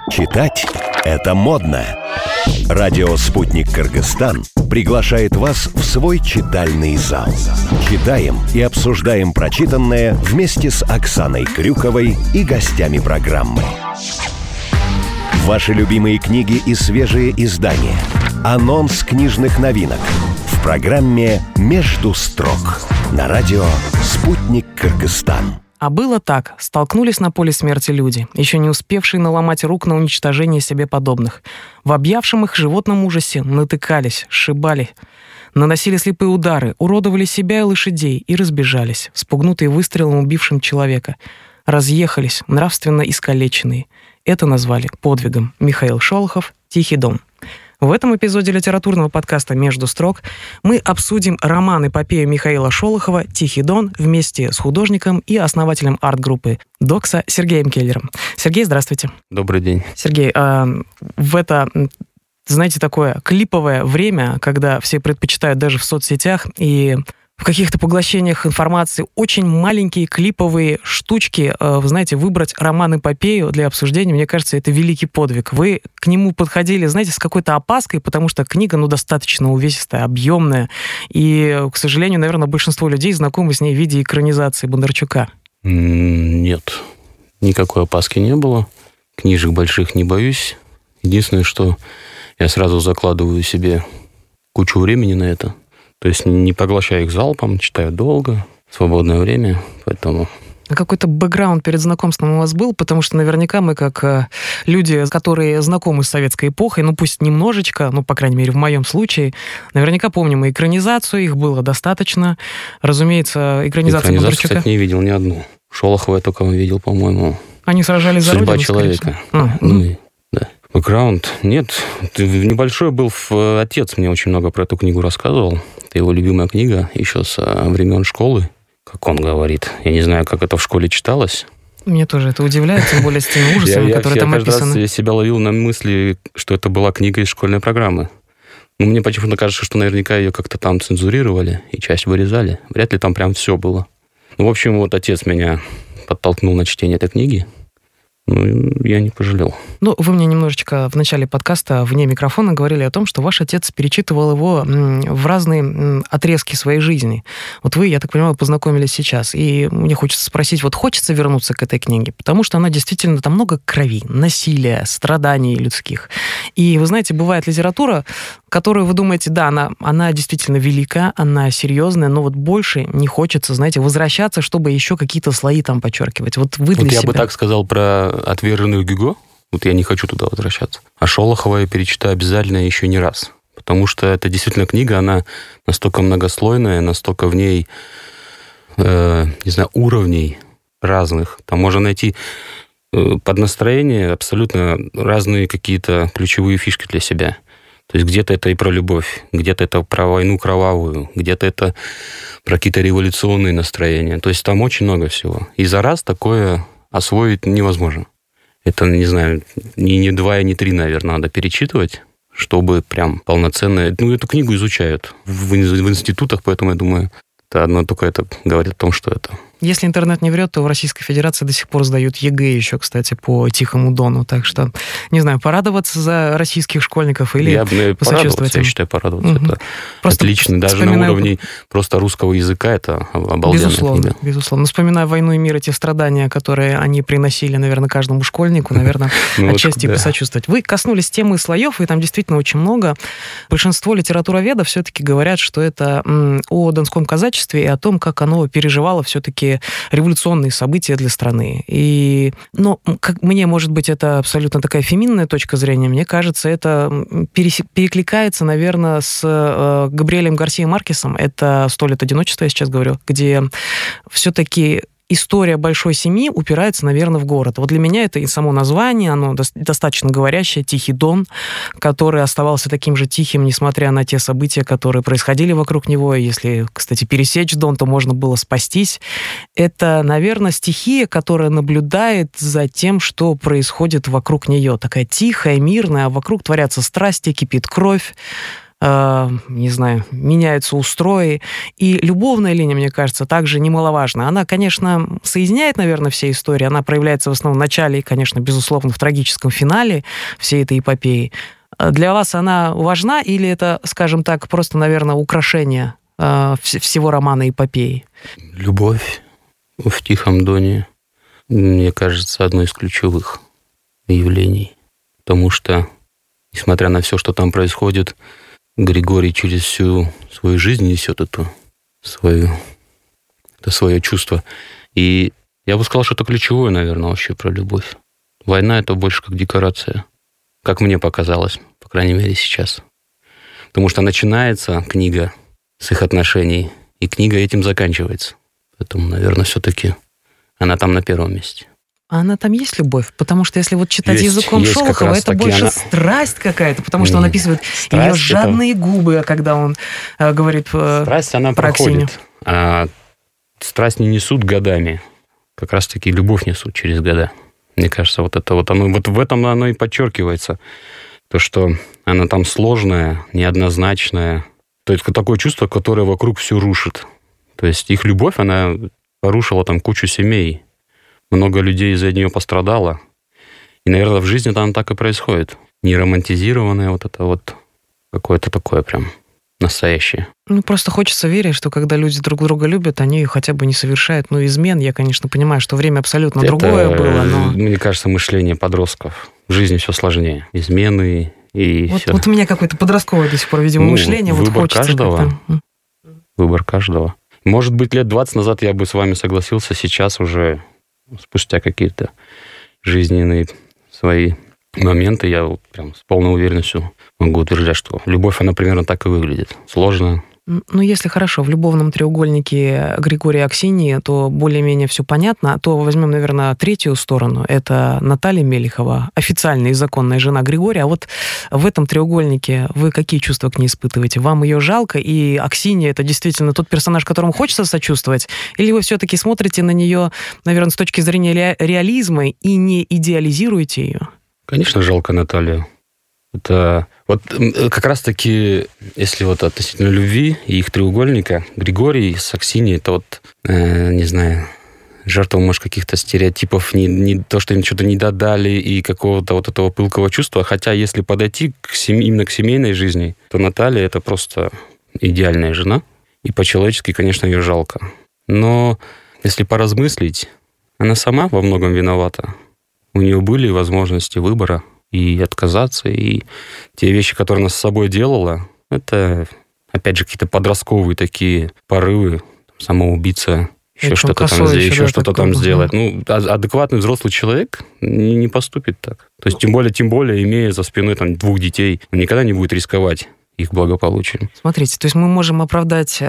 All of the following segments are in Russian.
Читать – это модно. Радио «Спутник Кыргызстан» приглашает вас в свой читальный зал. Читаем и обсуждаем прочитанное вместе с Оксаной Крюковой и гостями программы. Ваши любимые книги и свежие издания. Анонс книжных новинок. В программе «Между строк» на радио «Спутник Кыргызстан». А было так. Столкнулись на поле смерти люди, еще не успевшие наломать рук на уничтожение себе подобных. В объявшем их животном ужасе натыкались, сшибали, наносили слепые удары, уродовали себя и лошадей и разбежались, спугнутые выстрелом убившим человека. Разъехались, нравственно искалеченные. Это назвали подвигом. Михаил Шолохов, «Тихий дон». В этом эпизоде литературного подкаста «Между строк» мы обсудим роман-эпопею Михаила Шолохова «Тихий дон» вместе с художником и основателем арт-группы «Докса» Сергеем Келлером. Сергей, здравствуйте. Добрый день. Сергей, в это, знаете, такое клиповое время, когда все предпочитают даже в соцсетях и в каких-то поглощениях информации очень маленькие клиповые штучки, вы знаете, выбрать роман-эпопею для обсуждения, мне кажется, это великий подвиг. Вы к нему подходили, знаете, с какой-то опаской, потому что книга, достаточно увесистая, объемная, и, к сожалению, наверное, большинство людей знакомы с ней в виде экранизации Бондарчука. Нет, никакой опаски не было. Книжек больших не боюсь. Единственное, что я сразу закладываю себе кучу времени на это. То есть не поглощаю их залпом, читаю долго, свободное время, поэтому... А какой-то бэкграунд перед знакомством у вас был? Потому что наверняка мы, как люди, которые знакомы с советской эпохой, пусть немножечко, по крайней мере, в моем случае, наверняка помним и экранизацию, их было достаточно. Разумеется, экранизацию Бондарчука... кстати, не видел ни одну. Шолохова я только видел, по-моему. Они сражались за родину, «Судьба человека». Да. Бэкграунд? Нет. Небольшой был отец, мне очень много про эту книгу рассказывал. Это его любимая книга еще со времен школы, как он говорит. Я не знаю, как это в школе читалось. Мне тоже это удивляет, тем более с теми ужасами, которые там описаны. Я каждый раз себя ловил на мысли, что это была книга из школьной программы. Мне почему-то кажется, что наверняка ее как-то там цензурировали и часть вырезали. Вряд ли там прям все было. В общем, отец меня подтолкнул на чтение этой книги. Я не пожалел. Вы мне немножечко в начале подкаста вне микрофона говорили о том, что ваш отец перечитывал его в разные отрезки своей жизни. Вы, я так понимаю, познакомились сейчас. И мне хочется спросить, хочется вернуться к этой книге? Потому что она действительно, там много крови, насилия, страданий людских. И, вы знаете, бывает литература, которую вы думаете, да, она действительно велика, она серьезная, но больше не хочется, знаете, возвращаться, чтобы еще какие-то слои там подчеркивать. Вы для себя... Я бы так сказал про «Отверженных Гюго». Я не хочу туда возвращаться. А Шолохова я перечитаю обязательно еще не раз. Потому что это действительно книга, она настолько многослойная, настолько в ней, уровней разных. Там можно найти под настроение абсолютно разные какие-то ключевые фишки для себя. То есть где-то это и про любовь, где-то это про войну кровавую, где-то это про какие-то революционные настроения. То есть там очень много всего. И за раз такое освоить невозможно. Это, не знаю, не 2 и не 3, наверное, надо перечитывать, чтобы прям полноценно... Эту книгу изучают в институтах, поэтому, я думаю, это одно только это говорит о том, что это... Если интернет не врет, то в Российской Федерации до сих пор сдают ЕГЭ еще, кстати, по «Тихому дону». Так что, не знаю, порадоваться за российских школьников или посочувствовать им. Я считаю, порадоваться. Это просто отлично. Даже на уровне просто русского языка это обалденная книга. Безусловно. Вспоминая «Войну и мир», эти страдания, которые они приносили, наверное, каждому школьнику, наверное, отчасти посочувствовать. Вы коснулись темы слоев, и там действительно очень много. Большинство литературоведов все-таки говорят, что это о донском казачестве и о том, как оно переживало все-таки революционные события для страны. Как мне, может быть, это абсолютно такая феминная точка зрения, мне кажется, это перекликается, наверное, с Габриэлем Гарсиа Маркесом. Это «100 лет одиночества», я сейчас говорю, где все-таки история большой семьи упирается, наверное, в город. Для меня это и само название, оно достаточно говорящее, «Тихий дон», который оставался таким же тихим, несмотря на те события, которые происходили вокруг него. Если, кстати, пересечь дон, то можно было спастись. Это, наверное, стихия, которая наблюдает за тем, что происходит вокруг нее. Такая тихая, мирная, а вокруг творятся страсти, кипит кровь. не знаю, меняются устрои. И любовная линия, мне кажется, также немаловажна. Она, конечно, соединяет, наверное, все истории. Она проявляется в основном в начале и, конечно, безусловно, в трагическом финале всей этой эпопеи. Для вас она важна или это, скажем так, просто, наверное, украшение всего романа эпопеи? Любовь в «Тихом доне», мне кажется, одно из ключевых явлений. Потому что, несмотря на все, что там происходит, Григорий через всю свою жизнь несет это свое чувство. И я бы сказал, что это ключевое, наверное, вообще про любовь. Война — это больше как декорация, как мне показалось, по крайней мере, сейчас. Потому что начинается книга с их отношений, и книга этим заканчивается. Поэтому, наверное, все-таки она там на первом месте. А она там есть любовь? Потому что если вот читать языком Шолохова, это больше страсть какая-то, потому что он описывает ее жадные губы, когда он говорит страсть, она про Аксинью. Проходит, а страсть не несут годами. Как раз-таки любовь несут через года. Мне кажется, вот в этом оно и подчеркивается. То, что она там сложная, неоднозначная. То есть такое чувство, которое вокруг все рушит. То есть их любовь, она порушила там кучу семей. Много людей из-за нее пострадало. И, наверное, в жизни там так и происходит. Не романтизированное вот это вот какое-то такое прям настоящее. Ну, просто хочется верить, что когда люди друг друга любят, они хотя бы не совершают, измен. Я, конечно, понимаю, что время абсолютно другое было, но... Мне кажется, мышление подростков. В жизни все сложнее. Измены и все. Вот у меня какое-то подростковое до сих пор, видимо, мышление. Выбор вот каждого. Выбор каждого. Может быть, лет 20 назад я бы с вами согласился, сейчас уже... Спустя какие-то жизненные свои моменты, я прям с полной уверенностью могу утверждать, что любовь, она примерно так и выглядит. Сложно. Ну, если хорошо, в любовном треугольнике Григория и Аксиньи, то более-менее все понятно. То возьмем, наверное, третью сторону. Это Наталья Мелихова, официальная и законная жена Григория. А вот в этом треугольнике вы какие чувства к ней испытываете? Вам ее жалко, и Аксинья — это действительно тот персонаж, которому хочется сочувствовать? Или вы все-таки смотрите на нее, наверное, с точки зрения реализма и не идеализируете ее? Конечно, жалко Наталью. Это вот как раз-таки, если вот относительно любви и их треугольника, Григорий с Аксиньей, это вот, не знаю, жертва, может, каких-то стереотипов, не то, что им что-то не додали, и какого-то вот этого пылкого чувства. Хотя, если подойти именно к семейной жизни, то Наталья — это просто идеальная жена. И по-человечески, конечно, ее жалко. Но если поразмыслить, она сама во многом виновата. У нее были возможности выбора, и отказаться, и те вещи, которые она с собой делала, это, опять же, какие-то подростковые такие порывы, самоубийца, еще что-то там сделать. Ну, адекватный взрослый человек не поступит так. То есть, тем более, имея за спиной там 2 детей, он никогда не будет рисковать их благополучием. Смотрите, то есть мы можем оправдать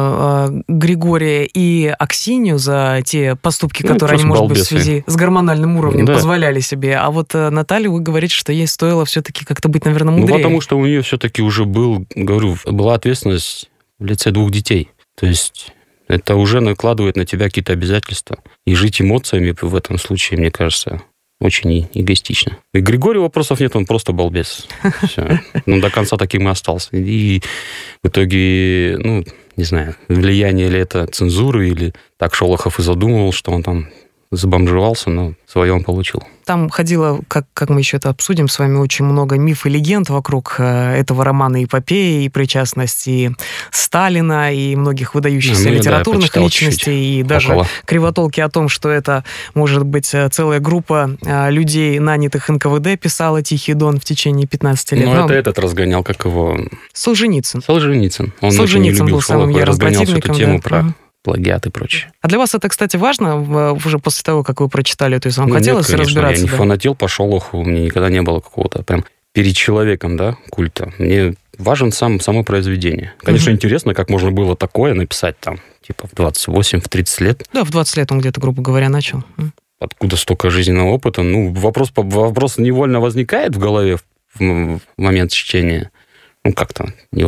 Григория и Аксинью за те поступки, которые они, может быть, в связи с гормональным уровнем позволяли себе. А вот Наталью, вы говорите, что ей стоило все-таки как-то быть, наверное, мудрее. Ну, потому что у нее все-таки уже была ответственность в лице 2 детей. То есть это уже накладывает на тебя какие-то обязательства. И жить эмоциями в этом случае, мне кажется, очень эгоистично. И Григорию вопросов нет, он просто балбес. Все. Ну, до конца таким и остался. И в итоге, не знаю, влияние ли это цензуры, или так Шолохов и задумывал, что он там забомжевался, но свое он получил. Там ходило, как мы еще это обсудим с вами, очень много миф и легенд вокруг этого романа эпопеи, и причастности и Сталина, и многих выдающихся литературных личностей, и даже кривотолки о том, что это, может быть, целая группа людей, нанятых НКВД, писала «Тихий дон» в течение 15 лет. Ну, это этот разгонял, как его... Солженицын. Он очень не любил Шолохова и разгонял всю эту тему про... плагиат и прочее. А для вас это, кстати, важно уже после того, как вы прочитали? То есть вам хотелось разбираться? Я не фанател по Шолохову, у меня никогда не было какого-то прям перед человеком, культа. Мне важен само произведение. Конечно, интересно, как можно было такое написать там, типа в 28, в 30 лет. Да, в 20 лет он где-то, грубо говоря, начал. Откуда столько жизненного опыта? Вопрос невольно возникает в голове в момент чтения. Как-то, неважно.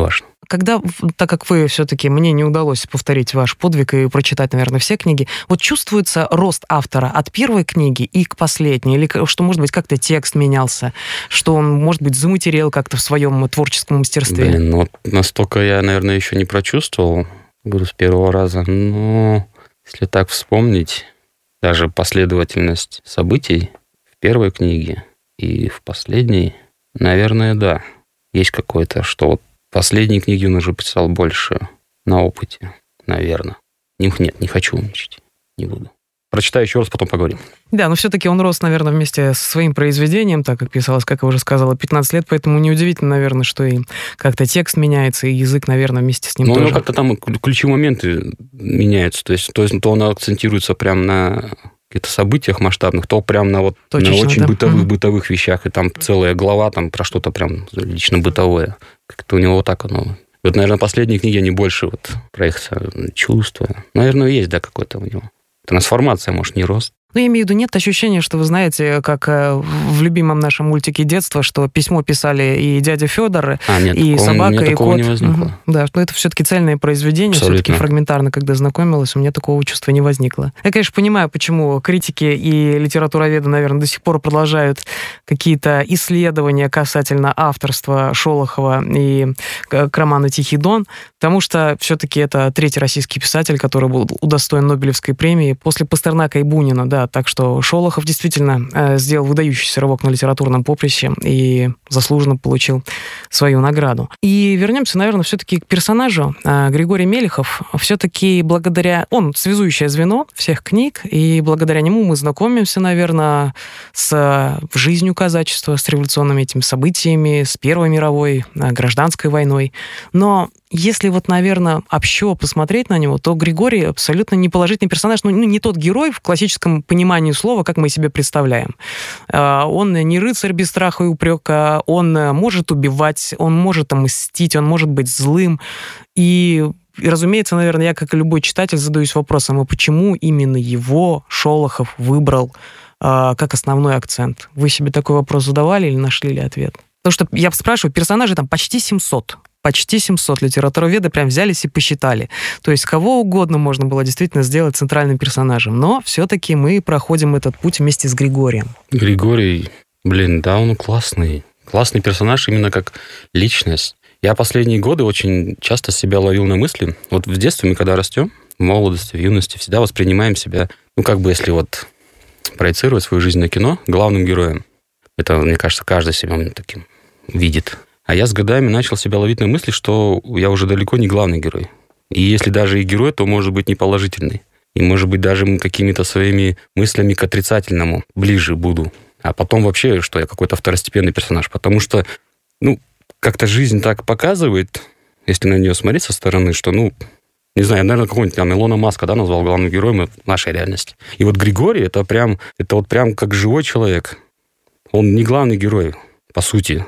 когда, так как вы все-таки, мне не удалось повторить ваш подвиг и прочитать, наверное, все книги, вот чувствуется рост автора от первой книги и к последней? Или что, может быть, как-то текст менялся? Что он, может быть, заматерел как-то в своем творческом мастерстве? Блин, ну вот настолько я, наверное, еще не прочувствовал, говорю, с первого раза. Но если так вспомнить, даже последовательность событий в первой книге и в последней, наверное, да. Есть какое-то, что вот в последней книге он уже писал больше на опыте, наверное. Нет, не хочу умничать, не буду. Прочитаю еще раз, потом поговорим. Да, но все-таки он рос, наверное, вместе со своим произведением, так как писалось, как я уже сказала, 15 лет, поэтому неудивительно, наверное, что и как-то текст меняется, и язык, наверное, вместе с ним тоже. Ну, как-то там ключевые моменты меняются, то есть то он акцентируется прям на каких-то событиях масштабных, то прям на вот точечно, на очень бытовых вещах, и там целая глава там про что-то прям лично бытовое. Как-то у него вот так оно. Вот, наверное, последние книги, они больше вот про их чувства. Наверное, есть, да, какой-то у него. Трансформация, может, не рост. Ну, я имею в виду, нет ощущения, что, вы знаете, как в любимом нашем мультике детства, что письмо писали и дядя Федор, и собака, и кот. Не возникло. Да, что это все-таки цельное произведение, все-таки фрагментарно, когда знакомилась, у меня такого чувства не возникло. Я, конечно, понимаю, почему критики и литературоведы, наверное, до сих пор продолжают какие-то исследования касательно авторства Шолохова и к роману «Тихий Дон», потому что все-таки это третий российский писатель, который был удостоен Нобелевской премии после Пастернака и Бунина, да, так что Шолохов действительно сделал выдающийся рывок на литературном поприще и заслуженно получил свою награду. И вернемся, наверное, все-таки к персонажу. Григорий Мелехов, все-таки он связующее звено всех книг, и благодаря нему мы знакомимся, наверное, с жизнью казачества, с революционными этими событиями, с Первой мировой, гражданской войной. Но если вот, наверное, общо посмотреть на него, то Григорий абсолютно не положительный персонаж, не тот герой в классическом понимании слова, как мы себе представляем. Он не рыцарь без страха и упрека, он может убивать, он может мстить, он может быть злым. И, разумеется, наверное, я, как и любой читатель, задаюсь вопросом, а почему именно его Шолохов выбрал как основной акцент? Вы себе такой вопрос задавали или нашли ли ответ? Потому что я спрашиваю, персонажей там почти 700. Почти 700 литературоведы прям взялись и посчитали. То есть кого угодно можно было действительно сделать центральным персонажем. Но все-таки мы проходим этот путь вместе с Григорием. Григорий, да, он классный. Классный персонаж именно как личность. Я последние годы очень часто себя ловил на мысли. Вот в детстве мы, когда растем, в молодости, в юности, всегда воспринимаем себя, если вот проецировать свою жизнь на кино, главным героем. Это, мне кажется, каждый себя таким видит. А я с годами начал себя ловить на мысли, что я уже далеко не главный герой. И если даже и герой, то может быть не положительный. И может быть даже какими-то своими мыслями к отрицательному ближе буду. А потом вообще, что я какой-то второстепенный персонаж. Потому что, как-то жизнь так показывает, если на нее смотреть со стороны, что, не знаю, я, наверное, какого-нибудь Илона Маска, назвал главным героем в нашей реальности. И вот Григорий, это прям как живой человек. Он не главный герой. По сути,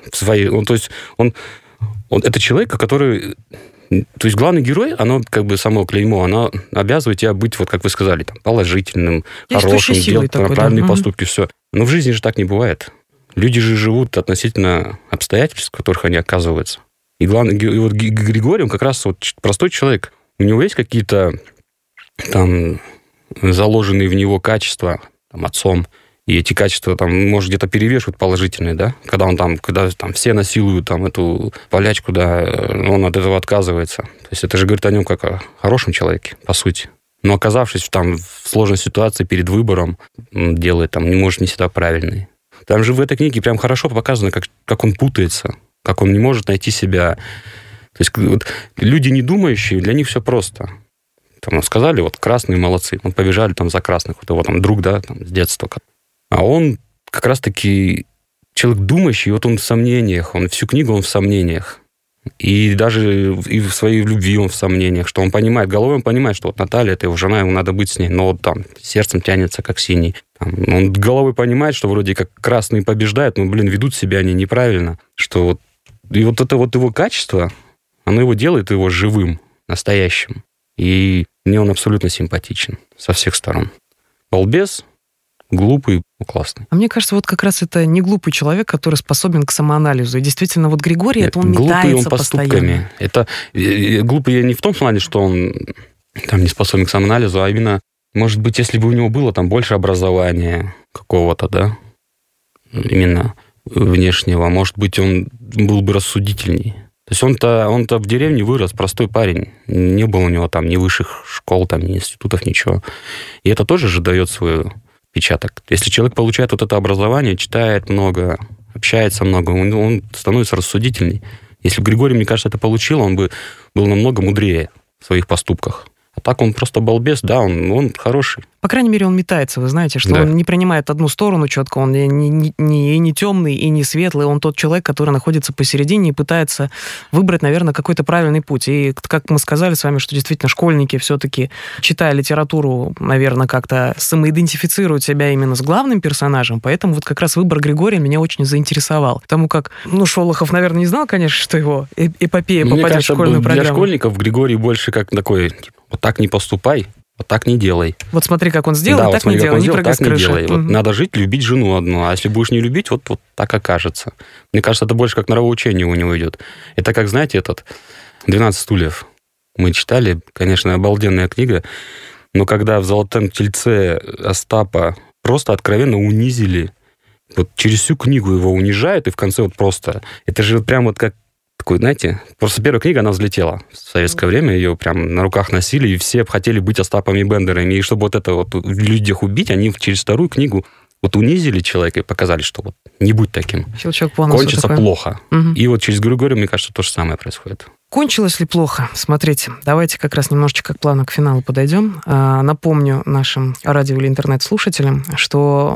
это человек, который... То есть главный герой, оно само клеймо, оно обязывает тебя быть, как вы сказали, положительным, хорошим, делать правильные поступки, все. Но в жизни же так не бывает. Люди же живут относительно обстоятельств, в которых они оказываются. И Григорий, он как раз простой человек. У него есть какие-то заложенные в него качества отцом, и эти качества, может, где-то перевешивают положительные, да? Когда все насилуют эту полячку, да, он от этого отказывается. То есть это же говорит о нем как о хорошем человеке, по сути. Но оказавшись в сложной ситуации перед выбором, делает не всегда правильный. Там же в этой книге прям хорошо показано, как он путается, как он не может найти себя. То есть люди не думающие, для них все просто. Сказали, красные молодцы, побежали за красных, его друг, да, с детства. А он как раз-таки человек думающий, он в сомнениях, всю книгу он в сомнениях. И даже и в своей любви он в сомнениях, что он понимает, головой он понимает, что Наталья, это его жена, ему надо быть с ней, но сердцем тянется, как синий. Он головой понимает, что вроде как красные побеждают, но, ведут себя они неправильно. Что и это его качество, оно его делает его живым, настоящим. И мне он абсолютно симпатичен со всех сторон. Балбес, глупый, классный. А мне кажется, вот как раз это не глупый человек, который способен к самоанализу. И действительно, вот Григорий, это он глупый метается он поступками. постоянно. Это глупый я не в том плане, что он там не способен к самоанализу, а именно, может быть, если бы у него было там больше образования какого-то, да, именно внешнего, может быть, он был бы рассудительней. То есть он-то в деревне вырос, простой парень. Не было у него там ни высших школ, там, ни институтов, ничего. И это тоже же дает свой отпечаток. Если человек получает вот это образование, читает много, общается много, он становится рассудительней. Если бы Григорий, мне кажется, это получил, он бы был намного мудрее в своих поступках. А так он просто балбес, да, он хороший. По крайней мере, он метается, вы знаете, что он не принимает одну сторону четко, он не темный и не светлый, он тот человек, который находится посередине и пытается выбрать, наверное, какой-то правильный путь. И, как мы сказали с вами, что действительно школьники все-таки, читая литературу, наверное, как-то самоидентифицируют себя именно с главным персонажем, поэтому вот как раз выбор Григория меня очень заинтересовал. Потому как, Шолохов, наверное, не знал, конечно, что его эпопея попадет в школьную программу. Для школьников Григорий больше как такой, вот так не поступай, вот так не делай. Вот смотри, как он сделал, да, так вот не делай, не прыгай с крыши. Вот надо жить, любить жену одну, а если будешь не любить, вот так окажется. Мне кажется, это больше как нравоучение у него идет. Это как, знаете, 12 стульев мы читали, конечно, обалденная книга, но когда в «Золотом тельце» Остапа просто откровенно унизили, вот через всю книгу его унижают, и в конце вот просто... Это же прям вот как такой, знаете, просто первая книга, она взлетела в советское время, ее прям на руках носили, и все хотели быть Остапами Бендерами. И чтобы вот это вот в людях убить, они через вторую книгу вот унизили человека и показали, что вот не будь таким. Щелчок по носу кончится такой. Плохо. Угу. И вот через Григория, мне кажется, то же самое происходит. Кончилось ли плохо? Смотрите, давайте как раз немножечко плавно к финалу подойдем. Напомню нашим радио или интернет-слушателям, что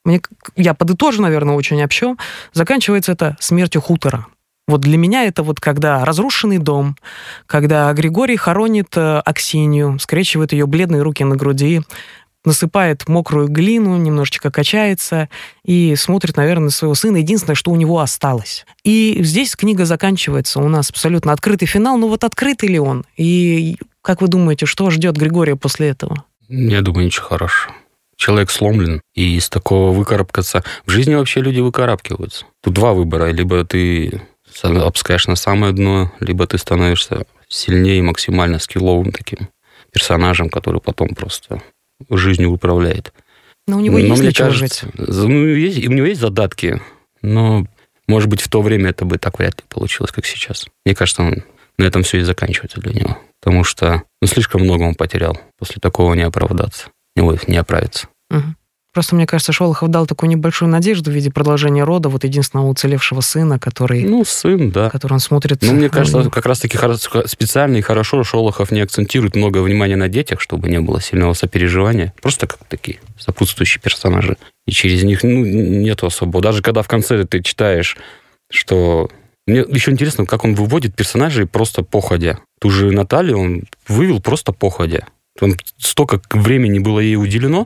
я подытожу, наверное, очень общо. Заканчивается это смертью хутора. Вот для меня это вот когда разрушенный дом, когда Григорий хоронит Аксинью, скрещивает ее бледные руки на груди, насыпает мокрую глину, немножечко качается и смотрит, наверное, на своего сына. Единственное, что у него осталось. И здесь книга заканчивается. У нас абсолютно открытый финал. Но вот открытый ли он? И как вы думаете, что ждет Григория после этого? Я думаю, ничего хорошего. Человек сломлен, и из такого выкарабкаться... В жизни вообще люди выкарабкиваются. Тут два выбора. Либо ты опускаешь на самое дно, либо ты становишься сильнее, максимально скилловым таким персонажем, который потом просто жизнью управляет. Но у него есть для чего жить. У него есть задатки, но, может быть, в то время это бы так вряд ли получилось, как сейчас. Мне кажется, на этом все и заканчивается для него. Потому что слишком много он потерял. После такого не оправдаться, не оправиться. Угу. Просто, мне кажется, Шолохов дал такую небольшую надежду в виде продолжения рода вот единственного уцелевшего сына, который... сын, да. Который он смотрит... Мне кажется, как раз-таки специально и хорошо Шолохов не акцентирует много внимания на детях, чтобы не было сильного сопереживания. Просто как такие сопутствующие персонажи. И через них нету особо. Даже когда в конце ты читаешь, что... Мне еще интересно, как он выводит персонажей просто походя. Ту же Наталью он вывел просто походя. Там столько времени было ей уделено,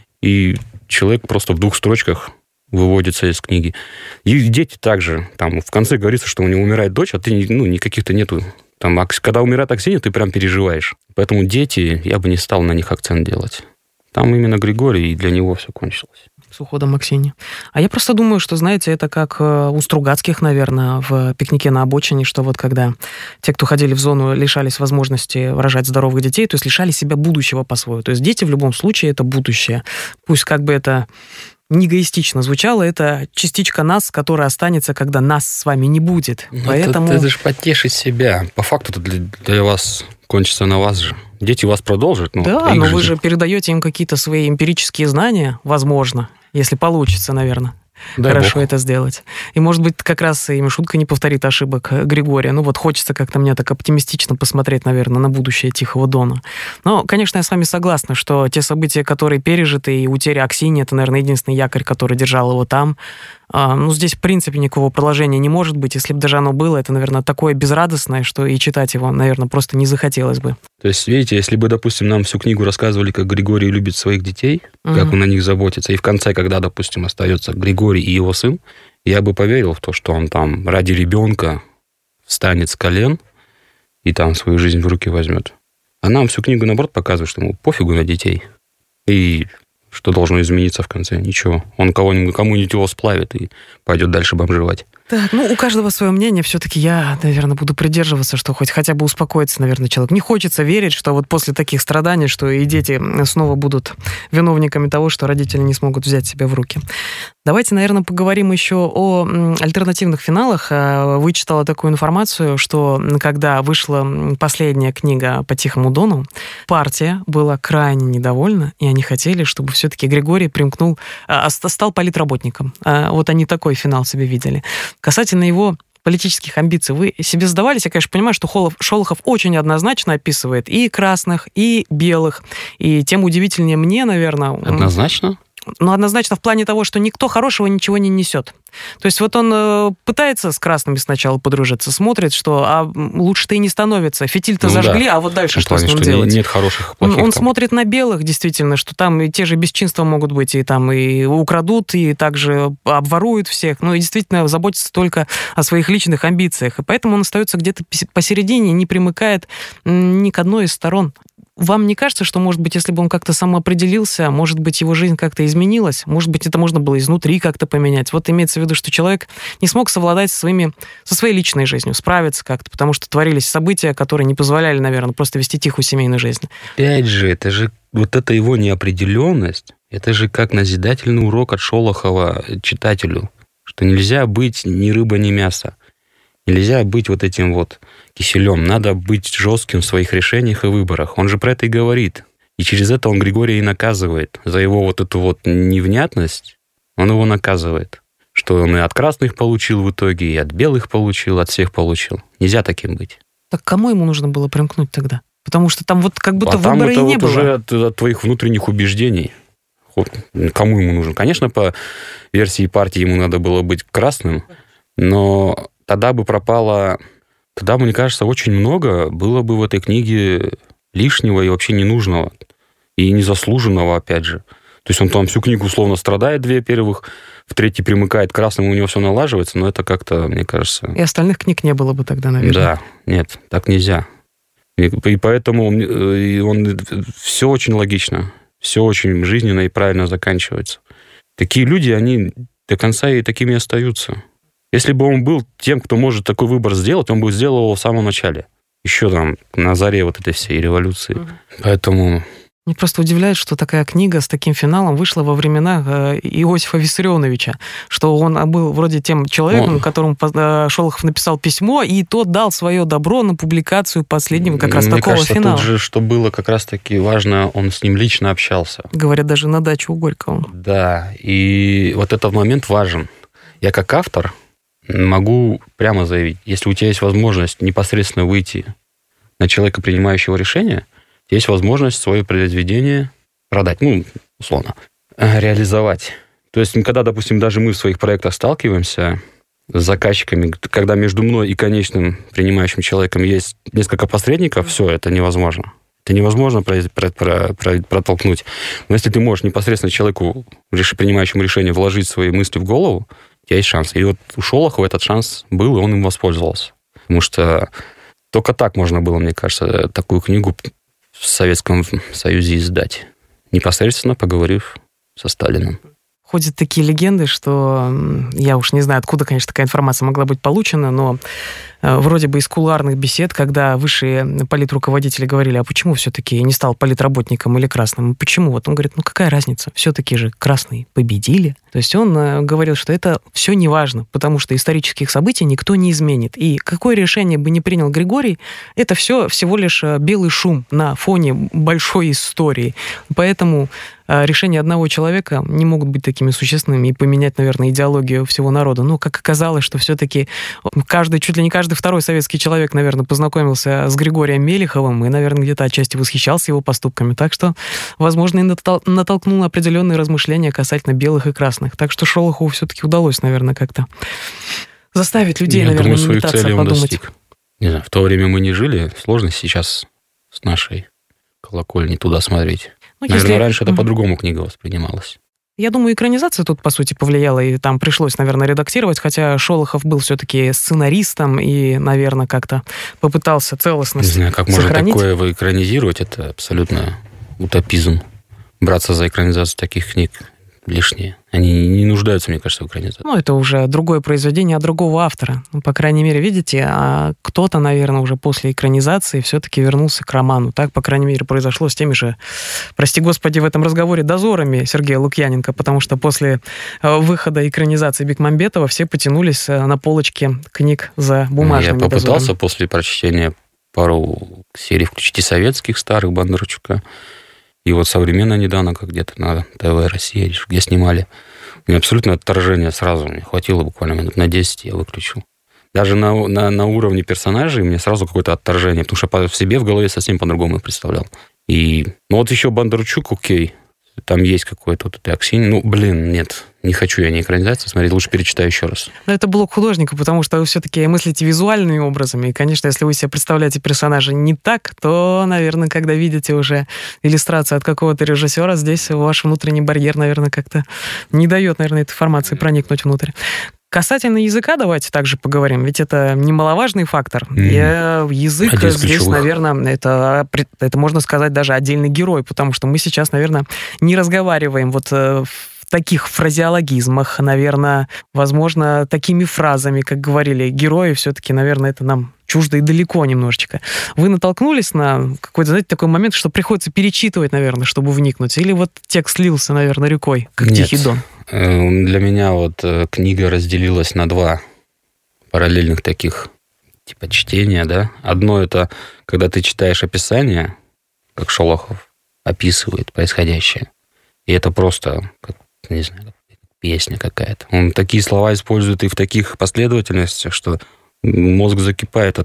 и человек просто в 2 строчках выводится из книги. И дети также. Там в конце говорится, что у него умирает дочь, а ты никаких-то нету. Там, когда умирает Аксинья, ты прям переживаешь. Поэтому дети, я бы не стал на них акцент делать. Там именно Григорий, и для него все кончилось. С уходом Аксиньи. А я просто думаю, что, знаете, это как у Стругацких, наверное, в «Пикнике на обочине», что вот когда те, кто ходили в зону, лишались возможности рожать здоровых детей, то есть лишали себя будущего по-своему. То есть дети в любом случае это будущее. Пусть как бы это не эгоистично звучало, это частичка нас, которая останется, когда нас с вами не будет. Поэтому... Это же потешить себя. По факту это для вас кончится на вас же. Дети вас продолжат. Да, но вы же передаете им какие-то свои эмпирические знания, возможно, если получится, наверное. Дай хорошо Бог. Это сделать. И, может быть, как раз и Мишутка не повторит ошибок Григория. Хочется как-то мне так оптимистично посмотреть, наверное, на будущее Тихого Дона. Но, конечно, я с вами согласна, что те события, которые пережиты, и утеря Аксиньи, это, наверное, единственный якорь, который держал его там. Здесь, в принципе, никакого продолжения не может быть. Если бы даже оно было, это, наверное, такое безрадостное, что и читать его, наверное, просто не захотелось бы. То есть, видите, если бы, допустим, нам всю книгу рассказывали, как Григорий любит своих детей, как он о них заботится, и в конце, когда, допустим, остается Григорий и его сын, я бы поверил в то, что он там ради ребенка встанет с колен и там свою жизнь в руки возьмет. А нам всю книгу, наоборот, показывают, что ему пофигу на детей. И Что должно измениться в конце? Ничего. Он кому-нибудь его сплавит и пойдет дальше бомжевать. Так, у каждого свое мнение. Все-таки я, наверное, буду придерживаться, что хотя бы успокоиться, наверное, человек. Не хочется верить, что вот после таких страданий, что и дети снова будут виновниками того, что родители не смогут взять себя в руки. Давайте, наверное, поговорим еще о альтернативных финалах. Вычитала такую информацию, что когда вышла последняя книга «По Тихому Дону», партия была крайне недовольна, и они хотели, чтобы все-таки Григорий стал политработником. Вот они такой финал себе видели. Касательно его политических амбиций, вы себе задавались? Я, конечно, понимаю, что Шолохов очень однозначно описывает и красных, и белых. И тем удивительнее мне, наверное... Однозначно? Однозначно в плане того, что никто хорошего ничего не несет. То есть вот он пытается с красными сначала подружиться, смотрит, что лучше-то и не становится. Фитиль-то зажгли, а вот дальше что с ним делать? Нет хороших, плохих. Он смотрит на белых, действительно, что там и те же бесчинства могут быть, и там и украдут, и также обворуют всех. И действительно заботится только о своих личных амбициях. И поэтому он остается где-то посередине, не примыкает ни к одной из сторон. Вам не кажется, что, может быть, если бы он как-то самоопределился, может быть, его жизнь как-то изменилась? Может быть, это можно было изнутри как-то поменять? Вот имеется в виду, что человек не смог совладать со своей личной жизнью, справиться как-то, потому что творились события, которые не позволяли, наверное, просто вести тихую семейную жизнь. Опять же, это же вот эта его неопределенность, это же как назидательный урок от Шолохова читателю, что нельзя быть ни рыба, ни мясо. Нельзя быть вот этим вот киселем. Надо быть жестким в своих решениях и выборах. Он же про это и говорит. И через это он Григория и наказывает. За его вот эту вот невнятность он его наказывает. Что он и от красных получил в итоге, и от белых получил, от всех получил. Нельзя таким быть. Так кому ему нужно было примкнуть тогда? Потому что там вот как будто выбора и не было. Уже от твоих внутренних убеждений. Кому ему нужен? Конечно, по версии партии ему надо было быть красным, но... Тогда бы, мне кажется, очень много было бы в этой книге лишнего и вообще ненужного. И незаслуженного, опять же. То есть он там всю книгу условно страдает, 2 первых, в 3 примыкает к красному, у него все налаживается, но это как-то, мне кажется... И остальных книг не было бы тогда, наверное. Да, нет, так нельзя. И поэтому все очень логично, все очень жизненно и правильно заканчивается. Такие люди, они до конца и такими остаются. Если бы он был тем, кто может такой выбор сделать, он бы сделал его в самом начале. Еще там на заре вот этой всей революции. Поэтому... Мне просто удивляет, что такая книга с таким финалом вышла во времена Иосифа Виссарионовича, что он был вроде тем человеком, которому Шолохов написал письмо, и тот дал свое добро на публикацию последнего как раз такого финала. Мне кажется, тут же, что было как раз-таки важно, он с ним лично общался. Говорят, даже на даче у Горького. Да, и вот этот момент важен. Я как автор могу прямо заявить, если у тебя есть возможность непосредственно выйти на человека, принимающего решение, есть возможность свое произведение продать, условно, реализовать. То есть, когда, допустим, даже мы в своих проектах сталкиваемся с заказчиками, когда между мной и конечным принимающим человеком есть несколько посредников, все, это невозможно. Это невозможно протолкнуть. Но если ты можешь непосредственно человеку, принимающему решение, вложить свои мысли в голову, у тебя есть шанс. И вот у Шолохова этот шанс был, и он им воспользовался. Потому что только так можно было, мне кажется, такую книгу в Советском Союзе издать, непосредственно поговорив со Сталиным. Ходят такие легенды, что я уж не знаю, откуда, конечно, такая информация могла быть получена, но вроде бы из кулуарных бесед, когда высшие политруководители говорили, а почему все-таки не стал политработником или красным? Почему? Вот он говорит, какая разница? Все-таки же красные победили. То есть он говорил, что это все не важно, потому что исторических событий никто не изменит. И какое решение бы ни принял Григорий, это все всего лишь белый шум на фоне большой истории. Поэтому решения одного человека не могут быть такими существенными и поменять, наверное, идеологию всего народа. Но как оказалось, что все-таки чуть ли не каждый второй советский человек, наверное, познакомился с Григорием Мелиховым и, наверное, где-то отчасти восхищался его поступками. Так что, возможно, и натолкнул на определенные размышления касательно белых и красных. Так что Шолохову все-таки удалось, наверное, как-то заставить людей, наверное, не метаться, подумать. Не знаю, в то время мы не жили. Сложно сейчас с нашей колокольни туда смотреть. Наверное, раньше это по-другому книга воспринималась. Я думаю, экранизация тут, по сути, повлияла, и там пришлось, наверное, редактировать, хотя Шолохов был все-таки сценаристом и, наверное, как-то попытался целостность сохранить. Не знаю, как можно такое экранизировать, это абсолютно утопизм. браться за экранизацию таких книг лишнее. Они не нуждаются, мне кажется, в экранизации. Ну, это уже другое произведение от другого автора. Ну, по крайней мере, видите, а кто-то, наверное, уже после экранизации все-таки вернулся к роману. Так, по крайней мере, произошло с теми же, прости господи, в этом разговоре «Дозорами» Сергея Лукьяненко, потому что после выхода экранизации Бекмамбетова все потянулись на полочке книг за бумажными Я попытался дозорами. после прочтения пару серий включить и советских старых Бондарчука, и вот современно недавно, как где-то на ТВ Россия, где снимали. У меня абсолютно отторжение сразу. Мне хватило буквально минут на 10, я выключил. Даже на уровне персонажей мне сразу какое-то отторжение, потому что в себе в голове совсем по-другому представлял. И вот еще Бондарчук, окей, там есть какой-то вот этой Аксиньи. Нет, не хочу я не экранизацию смотреть, лучше перечитаю еще раз. Но это блок художника, потому что вы все-таки мыслите визуальными образами. И, конечно, если вы себе представляете персонажа не так, то, наверное, когда видите уже иллюстрацию от какого-то режиссера, здесь ваш внутренний барьер, наверное, как-то не дает, наверное, этой информации проникнуть внутрь. Касательно языка давайте также поговорим, ведь это немаловажный фактор. Язык здесь, наверное, это можно сказать даже отдельный герой, потому что мы сейчас, наверное, не разговариваем вот в таких фразеологизмах, наверное, возможно, такими фразами, как говорили герои, все-таки, наверное, это нам чуждо и далеко немножечко. Вы натолкнулись на какой-то, знаете, такой момент, что приходится перечитывать, наверное, чтобы вникнуть? Или вот текст лился, наверное, рекой, как Тихий Дон? Для меня вот книга разделилась на два параллельных таких типа чтения, да. Одно это, когда ты читаешь описание, как Шолохов описывает происходящее, и это просто, как, не знаю, песня какая-то. Он такие слова использует и в таких последовательностях, что мозг закипает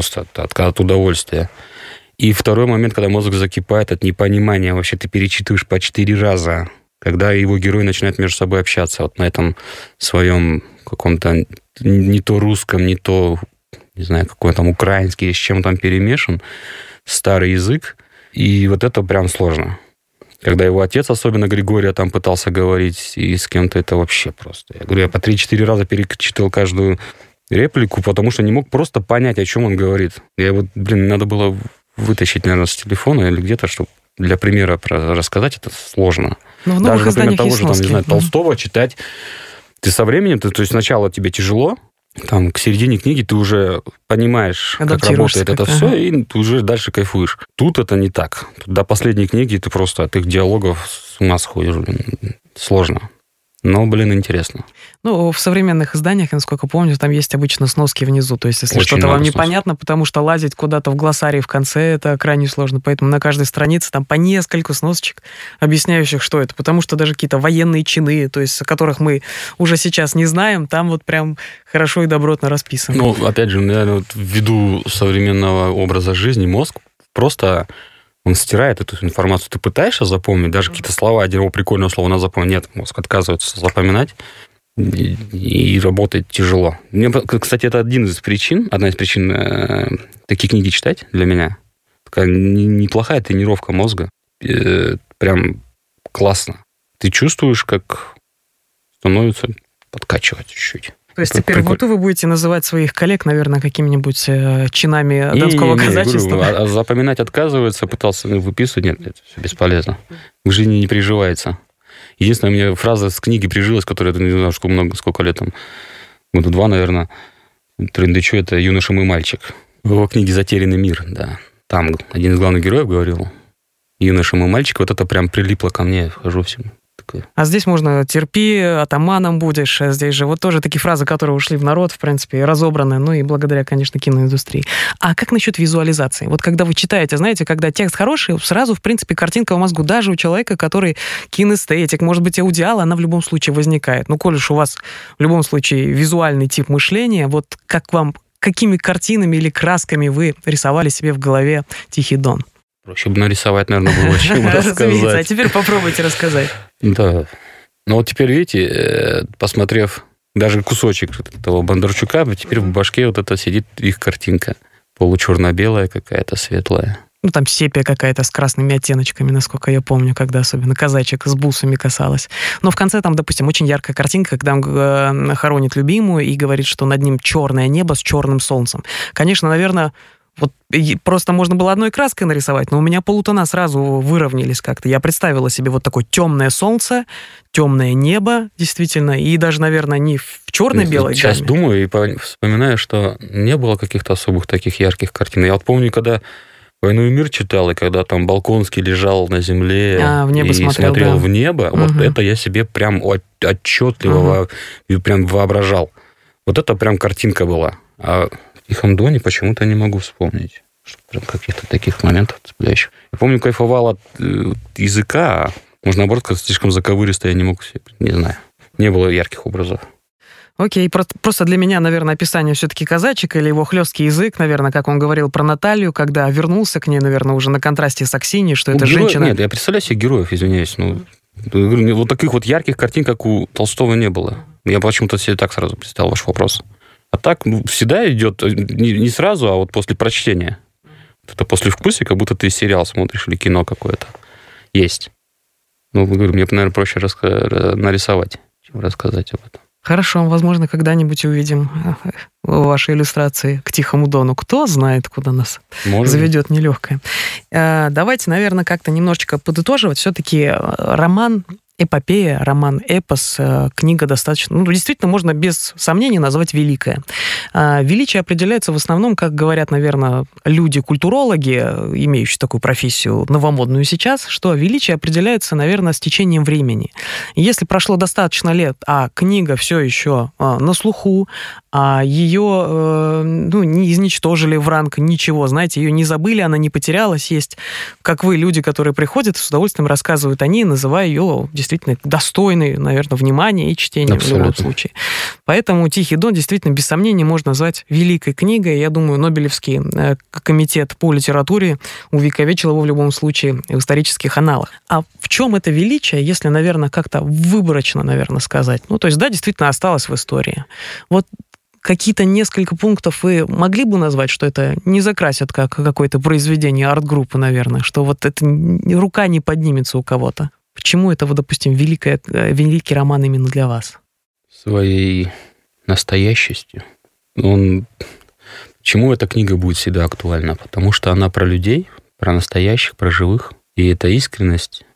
от удовольствия. И второй момент, когда мозг закипает от непонимания, вообще ты перечитываешь по 4 раза, когда его герои начинают между собой общаться вот на этом своем каком-то не то русском, не то, не знаю, какой там украинский, с чем там перемешан, старый язык. И вот это прям сложно. Когда его отец, особенно Григория, там пытался говорить, и с кем-то это вообще просто. Я говорю, я по 3-4 раза перечитывал каждую реплику, потому что не мог просто понять, о чем он говорит. Я вот, надо было вытащить, наверное, с телефона или где-то, чтобы для примера рассказать, это сложно. Но в даже, например, того же, там, не знаю, Толстого читать. Ты со временем, то есть сначала тебе тяжело, там, к середине книги ты уже понимаешь, как работает это все, и ты уже дальше кайфуешь. Тут это не так. Тут до последней книги ты просто от их диалогов с ума сходишь. Сложно. Но, интересно. Ну, в современных изданиях, насколько помню, там есть обычно сноски внизу. То есть, если очень что-то вам непонятно, потому что лазить куда-то в глоссарий в конце, это крайне сложно. Поэтому на каждой странице там по нескольку сносочек, объясняющих, что это. Потому что даже какие-то военные чины, то есть, о которых мы уже сейчас не знаем, там вот прям хорошо и добротно расписано. Ну, опять же, наверное, вот ввиду современного образа жизни мозг просто... Он стирает эту информацию. Ты пытаешься запомнить, даже какие-то слова, одного прикольного слова надо запомнить. Нет, мозг отказывается запоминать, и работает тяжело. Мне, кстати, это одна из причин такие книги читать для меня. Такая неплохая тренировка мозга. Прям классно. Ты чувствуешь, как становится подкачивать чуть-чуть. То есть теперь вот вы будете называть своих коллег, наверное, какими-нибудь чинами донского казачества? А запоминать отказывается, пытался выписывать. Нет, это все бесполезно. В жизни не приживается. Единственная у меня фраза с книги прижилась, которая, я не знаю, сколько лет, там, года 2, наверное, Трындычу, это «Юноша мой мальчик». В его книге «Затерянный мир», да. Там один из главных героев говорил «Юноша мой мальчик», вот это прям прилипло ко мне, вхожу всему. А здесь можно «терпи, атаманом будешь». Здесь же вот тоже такие фразы, которые ушли в народ, в принципе, разобраны, ну и благодаря, конечно, киноиндустрии. А как насчет визуализации? Вот когда вы читаете, знаете, когда текст хороший, сразу, в принципе, картинка в мозгу даже у человека, который кинестетик, может быть, аудиал, она в любом случае возникает. Ну, коль уж у вас в любом случае визуальный тип мышления, вот как вам, какими картинами или красками вы рисовали себе в голове Тихий Дон? Проще бы нарисовать, наверное, было чем рассказать. А теперь попробуйте рассказать. Да. Ну вот теперь, видите, посмотрев даже кусочек этого Бондарчука, теперь в башке вот это сидит их картинка. Получерно-белая какая-то, светлая. Ну, там сепия какая-то с красными оттеночками, насколько я помню, когда особенно казачек с бусами касалась. Но в конце там, допустим, очень яркая картинка, когда он хоронит любимую и говорит, что над ним черное небо с черным солнцем. Конечно, наверное, Вот просто можно было одной краской нарисовать, но у меня полутона сразу выровнялись как-то. Я представила себе вот такое темное солнце, темное небо, действительно, и даже, наверное, не в черно-белой Сейчас гамме. думаю и вспоминаю, что не было каких-то особых таких ярких картин. Я вот помню, когда «Войну и мир» читал, и когда там Болконский лежал на земле в небо и смотрел в небо, вот это я себе прям отчетливо прям воображал. Вот это прям картинка была. А в «Тихом доне» почему-то не могу вспомнить. Прям каких-то таких моментов цепляющих. Я помню, кайфовал от языка, может, наоборот, как слишком заковыристо, я не мог себе, не знаю. Не было ярких образов. Окей, просто для меня, наверное, описание все-таки казачек или его хлесткий язык, наверное, как он говорил про Наталью, когда вернулся к ней, наверное, уже на контрасте с Аксиньей, что это женщина... Нет, я представляю себе героев, извиняюсь. Вот таких вот ярких картин, как у Толстого, не было. Я почему-то себе так сразу представил ваш вопрос. А так всегда идет не сразу, а вот после прочтения. Это послевкусие, как будто ты сериал смотришь или кино какое-то. Есть. Мне, наверное, проще нарисовать, чем рассказать об этом. Хорошо, возможно, когда-нибудь увидим ваши иллюстрации к «Тихому дону». Кто знает, куда нас заведет нелегкое. Давайте, наверное, как-то немножечко подытоживать. Все-таки роман эпопея, роман-эпос, книга достаточно... действительно, можно без сомнений назвать великая. Величие определяется в основном, как говорят, наверное, люди-культурологи, имеющие такую профессию новомодную сейчас, что величие определяется, наверное, с течением времени. Если прошло достаточно лет, а книга все еще на слуху, а ее не изничтожили в ранг ничего, знаете, ее не забыли, она не потерялась, есть, как вы, люди, которые приходят, с удовольствием рассказывают о ней, называя ее действительно достойной, наверное, внимания и чтения. Абсолютно. В любом случае. Поэтому «Тихий дон» действительно, без сомнения, можно назвать великой книгой. Я думаю, Нобелевский комитет по литературе увековечил его в любом случае в исторических аналах. А в чем это величие, если, наверное, как-то выборочно, наверное, сказать? То есть, да, действительно осталось в истории. Вот какие-то несколько пунктов вы могли бы назвать, что это не закрасят как какое-то произведение арт-группы, наверное, что вот это рука не поднимется у кого-то? Почему это, допустим, великий роман именно для вас? Своей настоящестью. Почему эта книга будет всегда актуальна? Потому что она про людей, про настоящих, про живых. И эта искренность,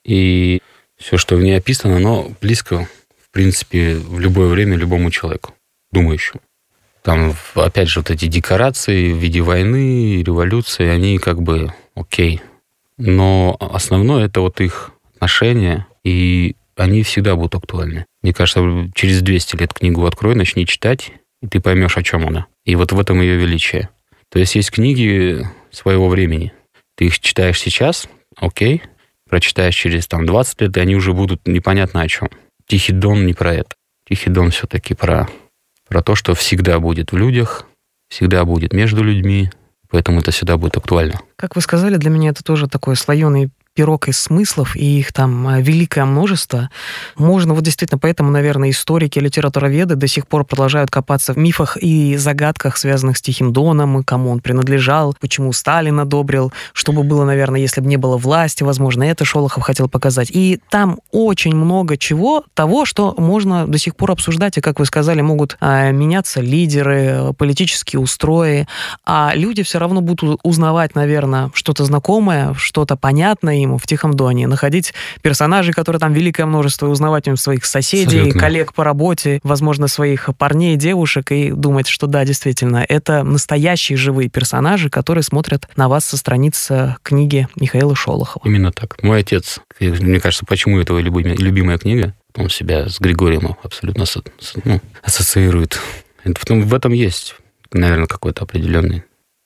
и все, что в ней описано, оно близко, в принципе, в любое время любому человеку, думающему. Там, опять же, вот эти декорации в виде войны, революции, они как бы окей. Но основное — это вот их отношения, и они всегда будут актуальны. Мне кажется, через 200 лет книгу открой, начни читать, и ты поймешь, о чем она. И вот в этом ее величие. То есть книги своего времени. Ты их читаешь сейчас, окей, прочитаешь через 20 лет, и они уже будут непонятно о чем. «Тихий дон» не про это. «Тихий дон» все-таки про то, что всегда будет в людях, всегда будет между людьми, поэтому это всегда будет актуально. Как вы сказали, для меня это тоже такой слоеный пирог из смыслов, и их там великое множество. Можно действительно, поэтому, наверное, историки, литературоведы до сих пор продолжают копаться в мифах и загадках, связанных с Тихим доном, кому он принадлежал, почему Сталин одобрил, что бы было, наверное, если бы не было власти, возможно, это Шолохов хотел показать. И там очень много того, что можно до сих пор обсуждать, и, как вы сказали, могут меняться лидеры, политические устрои, а люди все равно будут узнавать, наверное, что-то знакомое, что-то понятное им в «Тихом доне», находить персонажей, которые там великое множество, и узнавать им своих соседей, абсолютно, коллег по работе, возможно, своих парней, девушек, и думать, что да, действительно, это настоящие живые персонажи, которые смотрят на вас со страниц книги Михаила Шолохова. Именно так. Мой отец, мне кажется, почему это его любимая книга, он себя с Григорием абсолютно ассоциирует. В этом есть, наверное, какой-то определенный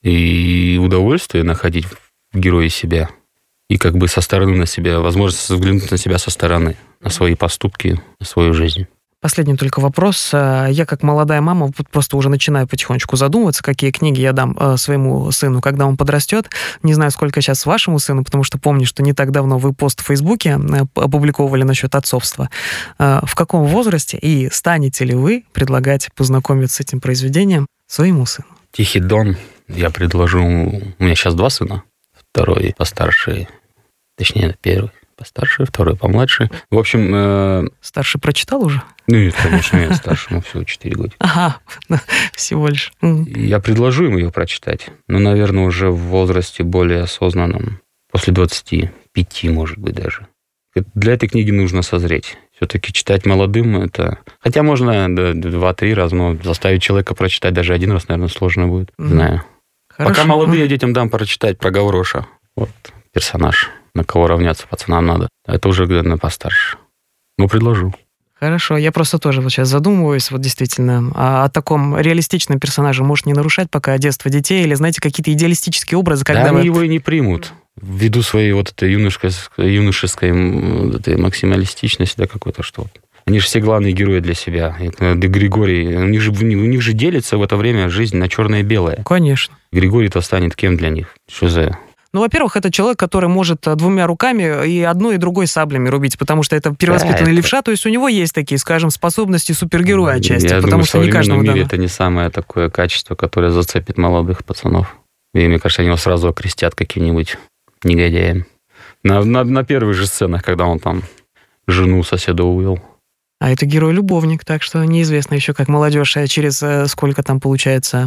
и удовольствие находить в герое себя, и как бы со стороны на себя, возможность взглянуть на себя со стороны, на свои поступки, на свою жизнь. Последний только вопрос. Я, как молодая мама, просто уже начинаю потихонечку задумываться, какие книги я дам своему сыну, когда он подрастет. Не знаю, сколько сейчас вашему сыну, потому что помню, что не так давно вы пост в Фейсбуке опубликовали насчет отцовства. В каком возрасте и станете ли вы предлагать познакомиться с этим произведением своему сыну? «Тихий дон» я предложу... У меня сейчас 2 сына. Второй постарше, точнее, первый постарше, второй помладше. В общем... Старший прочитал уже? Нет, конечно, нет, старшему всего 4 года. Ага, всего лишь. Я предложу ему ее прочитать, но, наверное, уже в возрасте более осознанном, после 25, может быть, даже. Для этой книги нужно созреть. Все-таки читать молодым это... Хотя можно 2-3 раза, но заставить человека прочитать даже один раз, наверное, сложно будет. Знаю. Хорошо. Пока молодые, я детям дам прочитать про Гавроша. Вот персонаж, на кого равняться пацанам надо. Это уже где-то постарше. Ну, предложу. Хорошо, я просто тоже вот сейчас задумываюсь, вот действительно, о таком реалистичном персонаже. Может, не нарушать пока детство детей, или, знаете, какие-то идеалистические образы, когда... Да, они его и не примут. Ввиду своей вот этой юношеской этой максималистичности, да, какой-то что. Они же все главные герои для себя. Григорий, у них же делится в это время жизнь на черное и белое. Конечно. Григорий-то станет кем для них? Что за... Ну, во-первых, это человек, который может 2 руками и одной, и другой саблями рубить, потому что это перевоспитанный левша, то есть у него есть такие, скажем, способности супергероя отчасти, потому думаю, что не каждому дано. Это не самое такое качество, которое зацепит молодых пацанов. И, мне кажется, они его сразу окрестят каким-нибудь негодяем. На первых же сценах, когда он там жену соседа увел. А это герой-любовник, так что неизвестно еще, как молодежь через сколько там получается...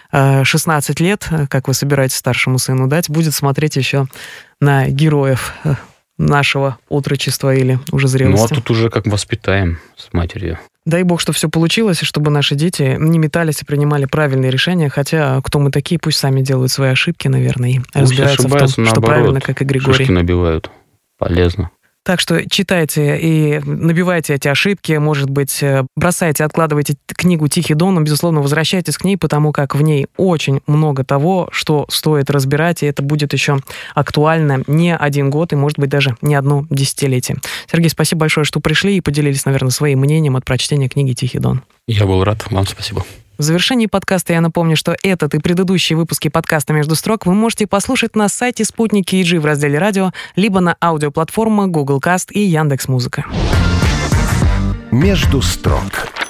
16 лет, как вы собираетесь старшему сыну дать, будет смотреть еще на героев нашего отрочества или уже зрелости. Ну, а тут уже как воспитаем с матерью. Дай бог, что все получилось, и чтобы наши дети не метались и принимали правильные решения, хотя кто мы такие, пусть сами делают свои ошибки, наверное, и разбираются в том, что наоборот, правильно, как и Григорий. Шишки набивают. Полезно. Так что читайте и набивайте эти ошибки, может быть, бросайте, откладывайте книгу «Тихий Дон», но, безусловно, возвращайтесь к ней, потому как в ней очень много того, что стоит разбирать, и это будет еще актуально не 1 год и, может быть, даже не 1 десятилетие. Сергей, спасибо большое, что пришли и поделились, наверное, своим мнением от прочтения книги «Тихий Дон». Я был рад. Вам спасибо. В завершении подкаста я напомню, что этот и предыдущие выпуски подкаста «Между строк» вы можете послушать на сайте Спутник KG в разделе «Радио», либо на аудиоплатформах Google Cast и Яндекс.Музыка. «Между строк»